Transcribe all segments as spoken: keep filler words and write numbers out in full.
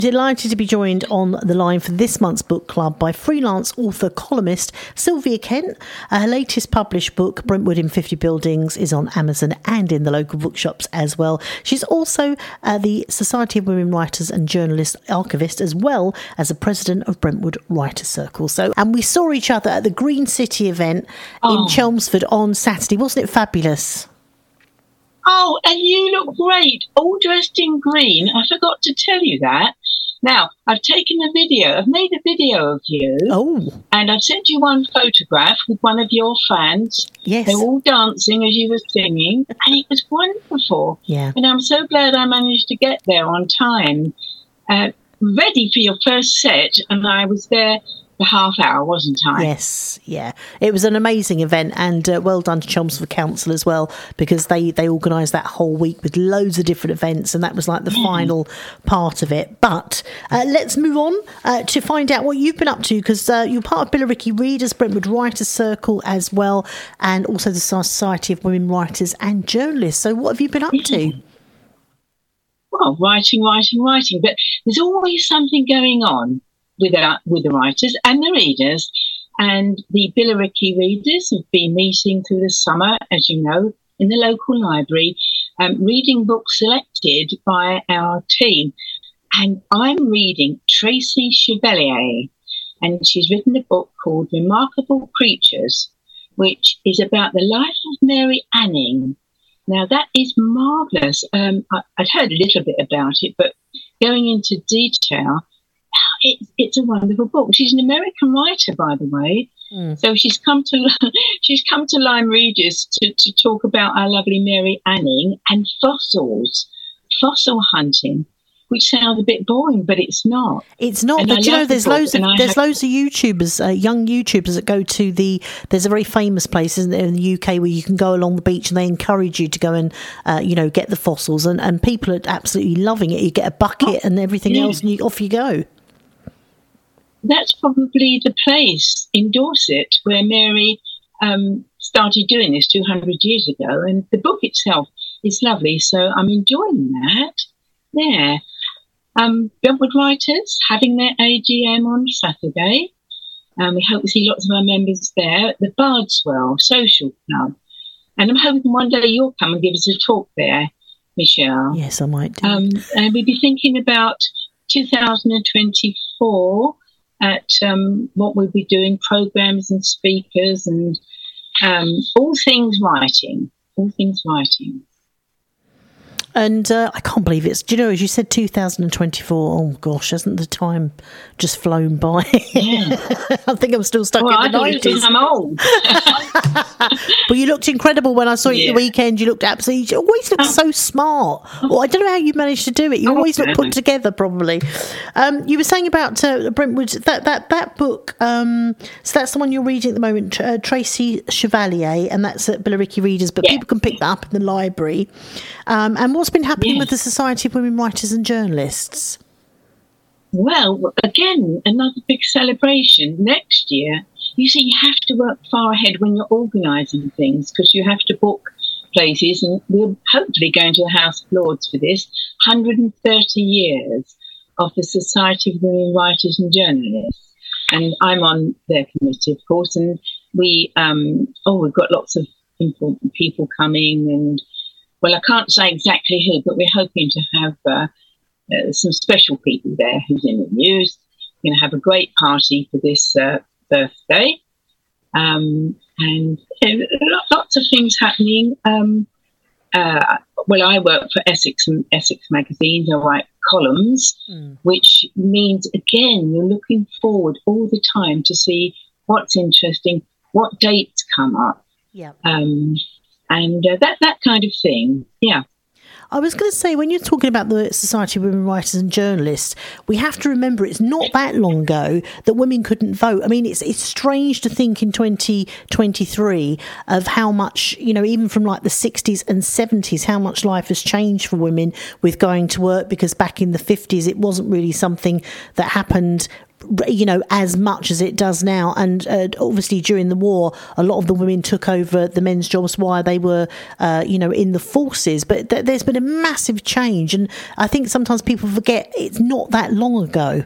Delighted to be joined on the line for this month's book club by freelance author columnist Sylvia Kent. Uh, her latest published book, Brentwood in fifty Buildings, is on Amazon and in the local bookshops as well. She's also uh, the Society of Women Writers and Journalists archivist, as well as a president of Brentwood Writers Circle. So, and we saw each other at the Green City event oh. in Chelmsford on Saturday. Wasn't it fabulous? Oh, and you look great, all dressed in green. I forgot to tell you that. Now, I've taken a video. I've made a video of you. Oh. And I've sent you one photograph with one of your fans. Yes. They were all dancing as you were singing. And it was wonderful. Yeah. And I'm so glad I managed to get there on time. Uh, ready for your first set. And I was there a half hour, wasn't I? Yes, yeah. It was an amazing event, and uh, well done to Chelmsford Council as well, because they, they organised that whole week with loads of different events, and that was like the mm. final part of it. But uh, let's move on uh, to find out what you've been up to, because uh, you're part of Billericay Readers, Brentwood Writers Circle as well, and also the Society of Women Writers and Journalists. So what have you been up mm. to? Well, writing, writing, writing, but there's always something going on with our, with the writers and the readers. And the Billericay Readers have been meeting through the summer, as you know, in the local library, um, reading books selected by our team. And I'm reading Tracy Chevalier, and she's written a book called Remarkable Creatures, which is about the life of Mary Anning. Now, that is marvellous. Um, I, I'd heard a little bit about it, but going into detail, It, it's a wonderful book. She's an American writer, by the way. Mm. So she's come to she's come to Lyme Regis to, to talk about our lovely Mary Anning and fossils, fossil hunting, which sounds a bit boring, but it's not. It's not. And but I you know, the there's book, loads of there's have... loads of YouTubers, uh, young YouTubers that go to the. There's a very famous place, isn't there, in the U K, where you can go along the beach and they encourage you to go and uh, you know, get the fossils, and, and people are absolutely loving it. You get a bucket oh, and everything yeah. else, and you, off you go. That's probably the place in Dorset where Mary um, started doing this two hundred years ago. And the book itself is lovely, so I'm enjoying that. Yeah. Um, Brentwood Writers having their A G M on Saturday. Um, we hope to see lots of our members there at the Bardswell Social Club. And I'm hoping one day you'll come and give us a talk there, Michelle. Yes, I might do. Um, and we'll be thinking about two thousand twenty-four at um, what we'll be doing, programmes and speakers and um, all things writing, all things writing. And uh, I can't believe it's, do you know, as you said, two thousand twenty-four, oh gosh, hasn't the time just flown by? Yeah. I think I'm still stuck well, in the I nineties. I'm old. But you looked incredible when I saw you yeah. at the weekend. You looked absolutely, you always looked oh. so smart. Well, I don't know how you managed to do it. You oh, always look put together, probably. Um, you were saying about uh, Brentwood, that, that, that book, um, so that's the one you're reading at the moment, uh, Tracy Chevalier, and that's at Billericay Readers, but yeah. people can pick that up in the library. Um, and what's been happening yes. with the Society of Women Writers and Journalists? Well, again, another big celebration next year. You see, you have to work far ahead when you're organising things, because you have to book places, and we're hopefully going to the House of Lords for this, one hundred thirty years of the Society of Women Writers and Journalists. And I'm on their committee, of course, and we, um, oh, we've got lots of important people coming, and well, I can't say exactly who, but we're hoping to have uh, uh, some special people there who's in the news. We're going to have a great party for this uh, birthday. Um, and you know, lots of things happening. Um, uh, well, I work for Essex and Essex magazines. I write columns, mm. which means, again, you're looking forward all the time to see what's interesting, what dates come up. Yeah. Um, And uh, that that kind of thing, yeah. I was going to say, when you're talking about the Society of Women Writers and Journalists, we have to remember it's not that long ago that women couldn't vote. I mean, it's it's strange to think in twenty twenty-three of how much, you know, even from like the sixties and seventies, how much life has changed for women with going to work, because back in the fifties, it wasn't really something that happened you know, as much as it does now. And uh, obviously during the war, a lot of the women took over the men's jobs while they were, uh, you know, in the forces. But th- there's been a massive change. And I think sometimes people forget it's not that long ago.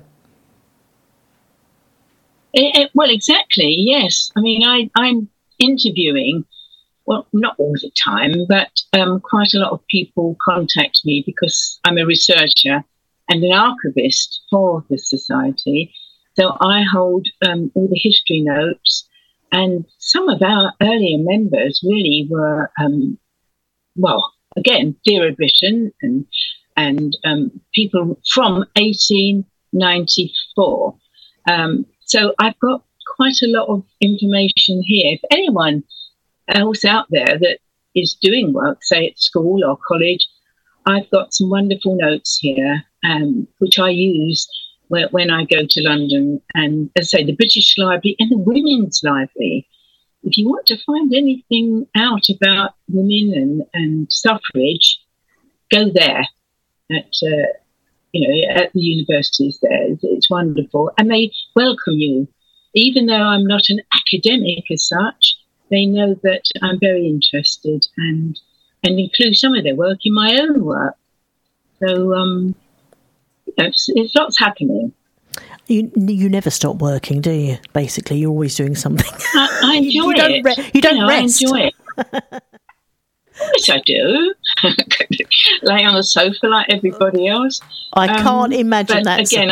It, it, well, exactly, yes. I mean, I, I'm interviewing, well, not all the time, but um, quite a lot of people contact me because I'm a researcher and an archivist for the society. So I hold um, all the history notes, and some of our earlier members really were, um, well, again, Vera Brittain and and um, people from eighteen ninety-four. Um, so I've got quite a lot of information here. If anyone else out there that is doing work, say at school or college, I've got some wonderful notes here, um, which I use when I go to London, and as I say, the British Library and the Women's Library. If you want to find anything out about women and, and suffrage, go there at uh, you know at the universities there. It's, it's wonderful, and they welcome you, even though I'm not an academic as such. They know that I'm very interested and and include some of their work in my own work. So. Um, There's, there's lots happening. You you never stop working, do you? Basically, you're always doing something. I, I enjoy you, you it. Don't re- you don't you know, rest. I enjoy it. Yes, I do. Lay on the sofa like everybody else. I um, can't imagine that. Again,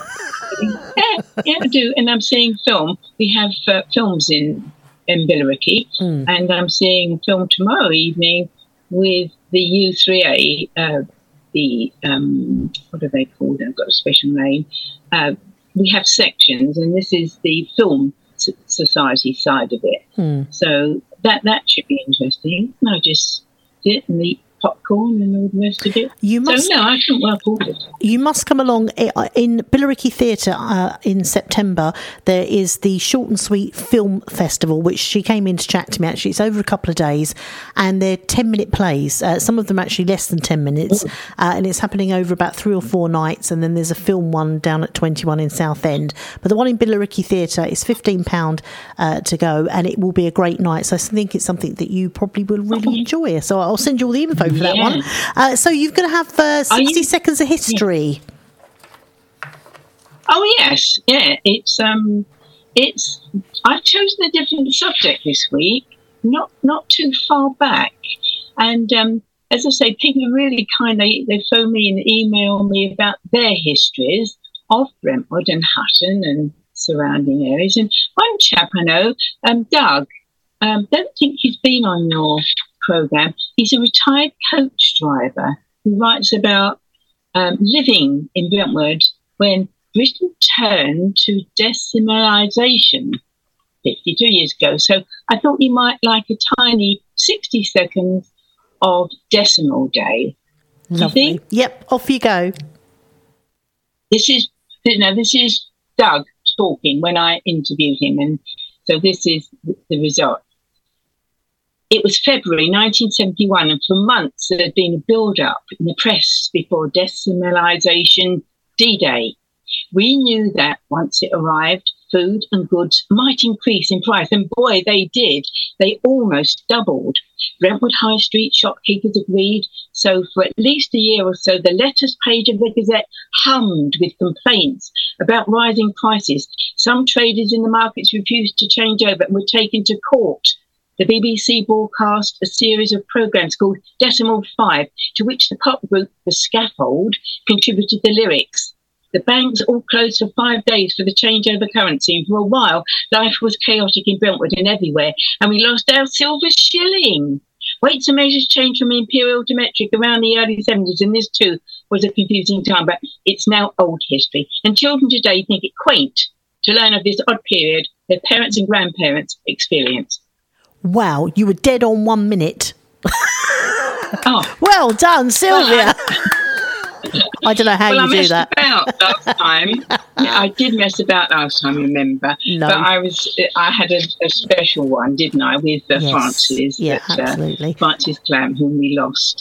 I, yeah, yeah, I do. And I'm seeing film. We have uh, films in, in Billericay, mm. and I'm seeing a film tomorrow evening with the U three A. Uh, The um, what are they called? I've got a special name. Uh, we have sections, and this is the film society side of it. Hmm. So that that should be interesting. And I just sit and eat popcorn and all the rest of it. You must, so no, I shouldn't work all the time. You must come along in Billericay Theatre uh, in September. There is the Short and Sweet Film Festival, which she came in to chat to me. Actually, it's over a couple of days, and they're ten-minute plays. Uh, some of them actually less than ten minutes, uh, and it's happening over about three or four nights. And then there's a film one down at twenty-one in Southend. But the one in Billericay Theatre is fifteen pounds uh, to go, and it will be a great night. So I think it's something that you probably will really enjoy. So I'll send you all the info for that yeah. one. Uh, so you're going to have uh, sixty you, seconds of history. Yeah. Oh yes, yeah. It's um, it's. I've chosen a different subject this week, not not too far back, and um, as I say, people are really kind. They they phone me and email me about their histories of Brentwood and Hutton and surrounding areas. And one chap I know, um, Doug. Um, don't think he's been on your program. He's a retired coach driver who writes about um, living in Brentwood when Britain turned to decimalisation fifty-two years ago. So I thought you might like a tiny sixty seconds of Decimal Day. Lovely. Yep, off you go. This is you know, this is Doug talking when I interviewed him, and so this is the result. It was February nineteen seventy-one, and for months there had been a build-up in the press before decimalisation D-Day. We knew that once it arrived, food and goods might increase in price, and boy, they did. They almost doubled. Brentwood High Street shopkeepers agreed, so for at least a year or so, the letters page of the Gazette hummed with complaints about rising prices. Some traders in the markets refused to change over and were taken to court. The B B C broadcast a series of programmes called Decimal Five, to which the pop group The Scaffold contributed the lyrics. The banks all closed for five days for the changeover currency, and for a while, life was chaotic in Brentwood and everywhere, and we lost our silver shilling. Weights and measures changed from imperial to metric around the early seventies, and this too was a confusing time, but it's now old history. And children today think it quaint to learn of this odd period their parents and grandparents experienced. Wow, you were dead on one minute. Oh. Well done, Sylvia. I don't know how well, you do that. Well, I messed about last time. Yeah, I did mess about last time, remember? No. But I was, I had a, a special one, didn't I, with uh, yes. Francis. Yeah, that, absolutely. Uh, Francis Clam, whom we lost.